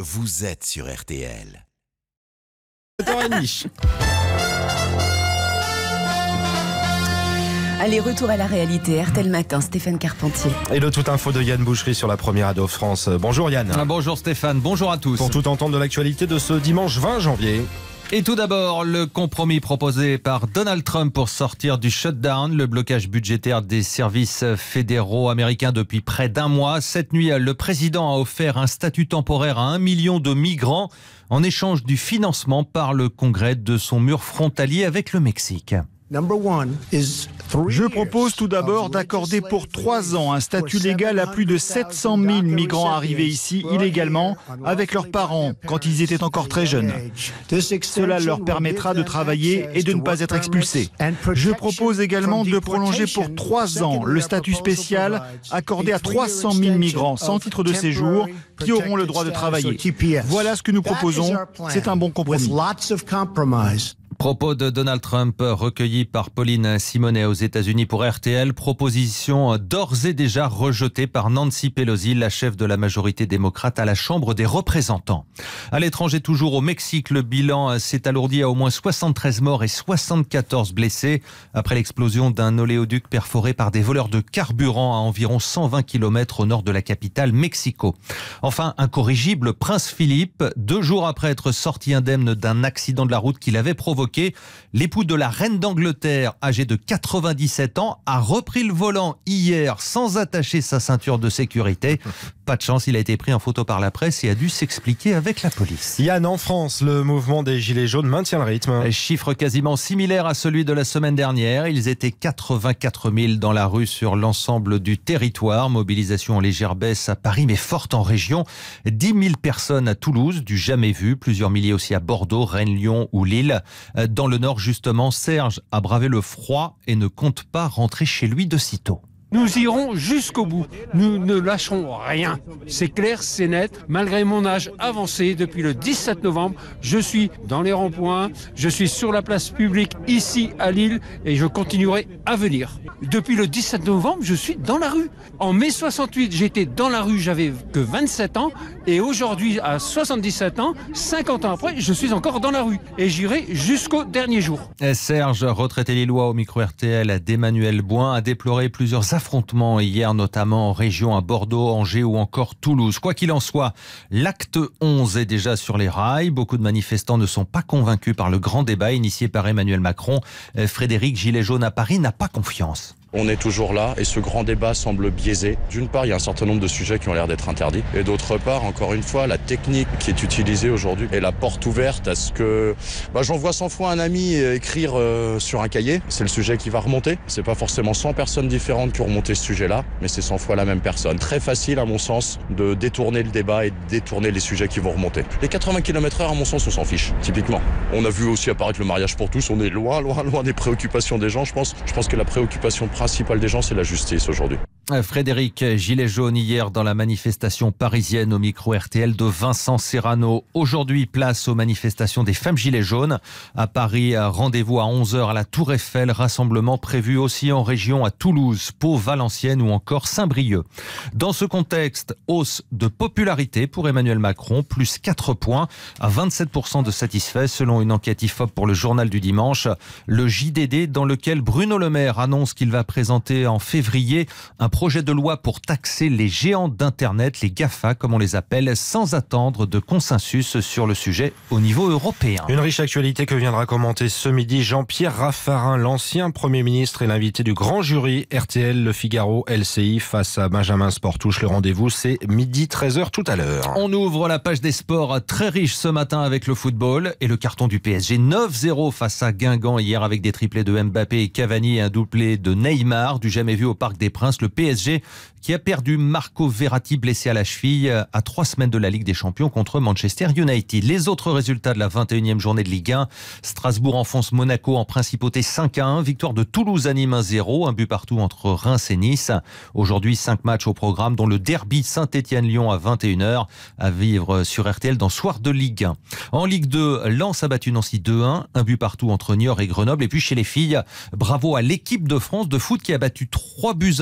vous êtes sur RTL. 7h30. Allez, retour à la réalité. RTL Matin, Stéphane Carpentier. Et le tout info de Yann Boucherie sur la première radio France. Bonjour Yann. Bonjour Stéphane, bonjour à tous. Pour tout entendre de l'actualité de ce dimanche 20 janvier. Et tout d'abord, le compromis proposé par Donald Trump pour sortir du shutdown, le blocage budgétaire des services fédéraux américains depuis près d'un mois. Cette nuit, le président a offert un statut temporaire à 1 million de migrants en échange du financement par le Congrès de son mur frontalier avec le Mexique. Je propose tout d'abord d'accorder pour 3 ans un statut légal à plus de 700 000 migrants arrivés ici illégalement avec leurs parents quand ils étaient encore très jeunes. Cela leur permettra de travailler et de ne pas être expulsés. Je propose également de prolonger pour 3 ans le statut spécial accordé à 300 000 migrants sans titre de séjour qui auront le droit de travailler. Voilà ce que nous proposons. C'est un bon compromis. Propos de Donald Trump recueillis par Pauline Simonet aux États-Unis pour RTL. Proposition d'ores et déjà rejetée par Nancy Pelosi, la chef de la majorité démocrate à la Chambre des représentants. À l'étranger, toujours au Mexique, le bilan s'est alourdi à au moins 73 morts et 74 blessés après l'explosion d'un oléoduc perforé par des voleurs de carburant à environ 120 km au nord de la capitale, Mexico. Enfin, incorrigible, Prince Philippe, 2 jours après être sorti indemne d'un accident de la route qu'il avait provoqué, l'époux de la reine d'Angleterre, âgé de 97 ans, a repris le volant hier sans attacher sa ceinture de sécurité. Pas de chance, il a été pris en photo par la presse et a dû s'expliquer avec la police. Yann, en France, le mouvement des Gilets jaunes maintient le rythme. Chiffre quasiment similaire à celui de la semaine dernière. Ils étaient 84 000 dans la rue sur l'ensemble du territoire. Mobilisation en légère baisse à Paris, mais forte en région. 10 000 personnes à Toulouse, du jamais vu. Plusieurs milliers aussi à Bordeaux, Rennes, Lyon ou Lille. Dans le Nord, justement, Serge a bravé le froid et ne compte pas rentrer chez lui de sitôt. Nous irons jusqu'au bout. Nous ne lâcherons rien. C'est clair, c'est net. Malgré mon âge avancé, depuis le 17 novembre, je suis dans les ronds-points, je suis sur la place publique ici à Lille et je continuerai à venir. Depuis le 17 novembre, je suis dans la rue. En mai 68, j'étais dans la rue, j'avais que 27 ans et aujourd'hui, à 77 ans, 50 ans après, je suis encore dans la rue et j'irai jusqu'au dernier jour. Serge, retraité lillois au micro RTL d'Emmanuel Boin, a déploré plusieurs affrontements hier, notamment en région à Bordeaux, Angers ou encore Toulouse. Quoi qu'il en soit, l'acte 11 est déjà sur les rails. Beaucoup de manifestants ne sont pas convaincus par le grand débat initié par Emmanuel Macron. Frédéric, gilet jaune à Paris, n'a pas confiance. On est toujours là et ce grand débat semble biaisé. D'une part, il y a un certain nombre de sujets qui ont l'air d'être interdits. Et d'autre part, encore une fois, la technique qui est utilisée aujourd'hui est la porte ouverte à ce que... j'envoie 100 fois un ami écrire sur un cahier. C'est le sujet qui va remonter. C'est pas forcément 100 personnes différentes qui ont remonté ce sujet-là, mais c'est 100 fois la même personne. Très facile, à mon sens, de détourner le débat et de détourner les sujets qui vont remonter. Les 80 km/h, à mon sens, on s'en fiche, typiquement. On a vu aussi apparaître le mariage pour tous. On est loin des préoccupations des gens, je pense. Je pense que la préoccupation principale des gens, c'est la justice aujourd'hui. Frédéric, gilet jaune hier dans la manifestation parisienne au micro RTL de Vincent Serrano. Aujourd'hui, place aux manifestations des femmes gilets jaunes. À Paris, rendez-vous à 11h à la Tour Eiffel. Rassemblement prévu aussi en région à Toulouse, Pau, Valenciennes ou encore Saint-Brieuc. Dans ce contexte, hausse de popularité pour Emmanuel Macron, plus 4 points à 27% de satisfaits selon une enquête IFOP pour le journal du dimanche. Le JDD dans lequel Bruno Le Maire annonce qu'il va présenter en février un projet de loi pour taxer les géants d'Internet, les GAFA comme on les appelle, sans attendre de consensus sur le sujet au niveau européen. Une riche actualité que viendra commenter ce midi Jean-Pierre Raffarin, l'ancien Premier ministre et l'invité du grand jury RTL, Le Figaro, LCI face à Benjamin Sportouche. Le rendez-vous, c'est midi 13h tout à l'heure. On ouvre la page des sports très riche ce matin avec le football et le carton du PSG 9-0 face à Guingamp hier avec des triplés de Mbappé et Cavani et un doublé de Neymar, du jamais vu au Parc des Princes. Le PSG qui a perdu Marco Verratti blessé à la cheville à 3 semaines de la Ligue des Champions contre Manchester United. Les autres résultats de la 21e journée de Ligue 1. Strasbourg enfonce Monaco en principauté 5-1. Victoire de Toulouse à Nîmes 1-0. Un but partout entre Reims et Nice. Aujourd'hui, 5 matchs au programme dont le derby Saint-Étienne-Lyon à 21h à vivre sur RTL dans Soir de Ligue 1. En Ligue 2, Lens a battu Nancy 2-1. Un but partout entre Niort et Grenoble. Et puis chez les filles, bravo à l'équipe de France de foot qui a battu 3-1 hier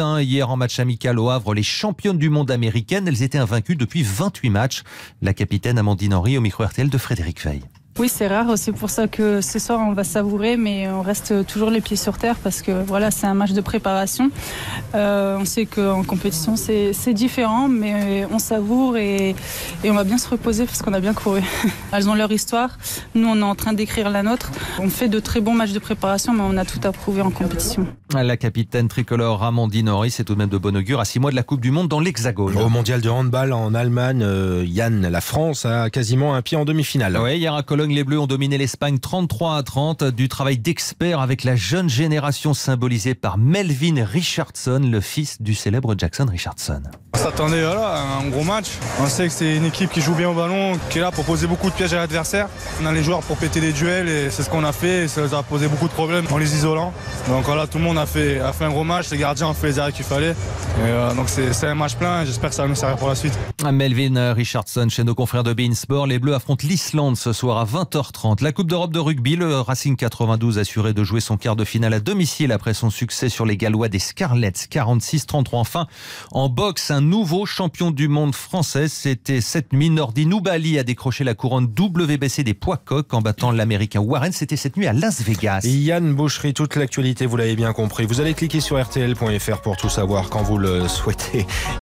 hier en match amical au Havre les championnes du monde américaines. Elles étaient invaincues depuis 28 matchs. La capitaine Amandine Henry au micro RTL de Frédéric Veil. Oui, c'est rare. C'est pour ça que ce soir, on va savourer, mais on reste toujours les pieds sur terre parce que voilà, c'est un match de préparation. On sait qu'en compétition, c'est différent, mais on savoure et on va bien se reposer parce qu'on a bien couru. Elles ont leur histoire. Nous, on est en train d'écrire la nôtre. On fait de très bons matchs de préparation, mais on a tout à prouver en compétition. La capitaine tricolore Amandine Henry, c'est tout de même de bon augure à 6 mois de la Coupe du Monde dans l'Hexagone. Au mondial de handball en Allemagne, Yann, la France a quasiment un pied en demi-finale. Oui, hier à Cologne, les Bleus ont dominé l'Espagne 33-30. Du travail d'expert avec la jeune génération symbolisée par Melvin Richardson, le fils du célèbre Jackson Richardson. On s'attendait à un gros match. On sait que c'est une équipe qui joue bien au ballon, qui est là pour poser beaucoup de pièges à l'adversaire. On a les joueurs pour péter les duels et c'est ce qu'on a fait. Et ça nous a posé beaucoup de problèmes en les isolant. Donc voilà, tout le monde a fait un gros match. Les gardiens ont fait les arrêts qu'il fallait. Donc c'est un match plein et j'espère que ça va nous servir pour la suite. Melvin Richardson chez nos confrères de beIN Sport. Les Bleus affrontent l'Islande ce soir à 20h30. La Coupe d'Europe de rugby, le Racing 92 assuré de jouer son quart de finale à domicile après son succès sur les Gallois des Scarlets 46-33. Enfin, en boxe, un nouveau champion du monde français. C'était cette nuit. Nordi Noumbali a décroché la couronne WBC des poids coqs en battant l'Américain Warren. C'était cette nuit à Las Vegas. Yann Boucherie, toute l'actualité, vous l'avez bien compris. Vous allez cliquer sur rtl.fr pour tout savoir quand vous le souhaitez.